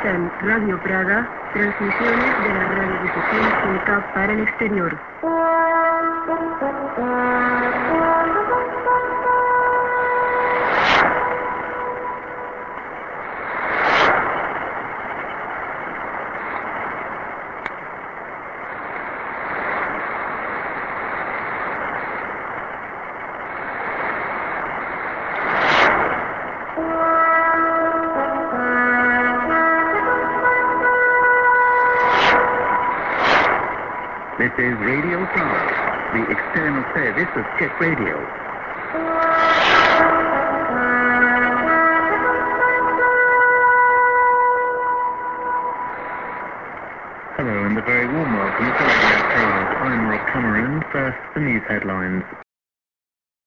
Realizan Radio Praga transmisiones de la radiodifusión sueca para el exterior. This is Radio Prague, the external service of Czech Radio.